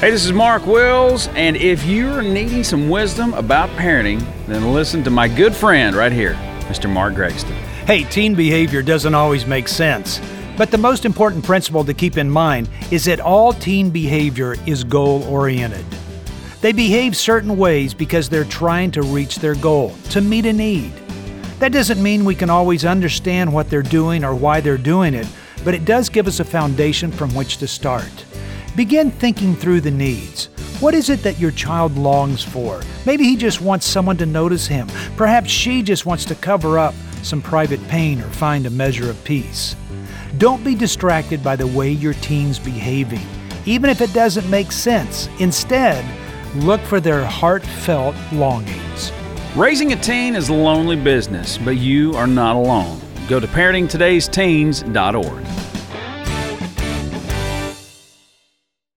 Hey, this is Mark Wills, and if you're needing some wisdom about parenting, then listen to my good friend right here, Mr. Mark Gregston. Hey, teen behavior doesn't always make sense, but the most important principle to keep in mind is that all teen behavior is goal-oriented. They behave certain ways because they're trying to reach their goal, to meet a need. That doesn't mean we can always understand what they're doing or why they're doing it, but it does give us a foundation from which to start. Begin thinking through the needs. What is it that your child longs for? Maybe he just wants someone to notice him. Perhaps she just wants to cover up some private pain or find a measure of peace. Don't be distracted by the way your teen's behaving, even if it doesn't make sense. Instead, look for their heartfelt longings. Raising a teen is a lonely business, but you are not alone. Go to parentingtodaysteens.org.